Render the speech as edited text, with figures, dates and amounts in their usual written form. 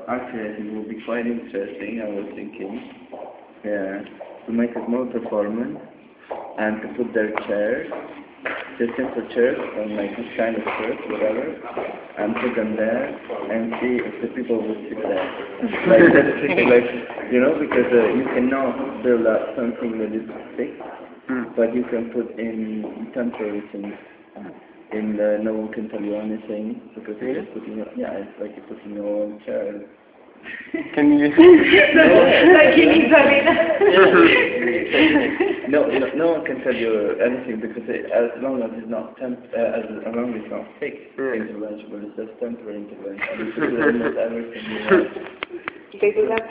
Actually, I think it will be quite interesting, I was thinking. Yeah, to make it more performant and to put their chairs, just simple chairs, or like this kind of chairs, whatever, and put them there and see if the people will sit there. Like, that's like, you know, because you cannot build up something that is fixed, but you can put in temporary things. In the no one can tell you anything because you're just putting your, yeah, it's like you're putting your own chair. Can you? Like in Isolina. No one can tell you anything because as long as it's not as long as it's not fixed intervention, but it's just temporary intervention. You can do almost everything you want. They do that